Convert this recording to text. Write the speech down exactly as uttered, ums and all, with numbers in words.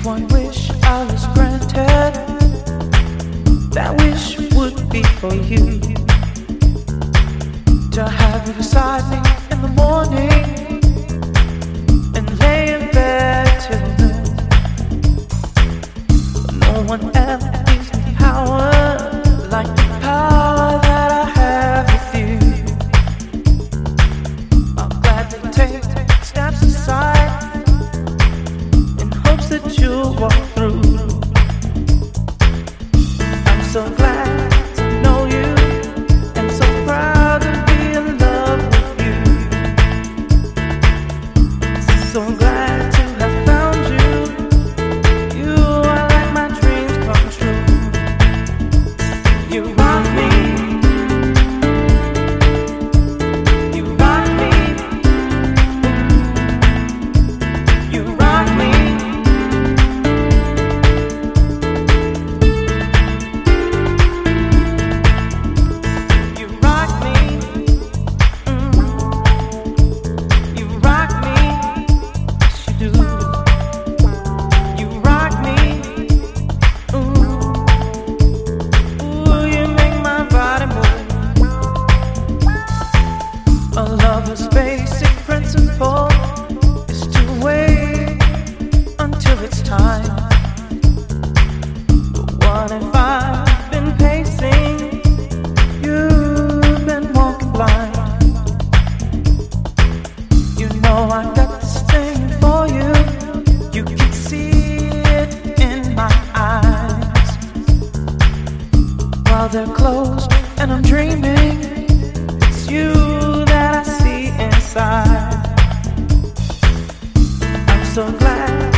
one wish I was granted, that wish would be for you, to have you beside me in the morning and lay in bed till noon. No one else gives me power like the power that I have with you. I'll gladly take steps aside in hopes that you'll walk through. I'm so glad to know you and so proud to be in love with you. So glad to have found you. You are like my dreams come true. You rock me. You rock me. You rock me. You rock me. Mm. You rock me. Yes, you do. You rock me. Ooh. Ooh, you make my body move. A lover's basic principle is to wait until it's time. But what if I've been pacing? You've been walking blind. You know I got this thing for you. You can see it in my eyes. While they're closed and I'm dreaming, it's you that I see inside. I'm so glad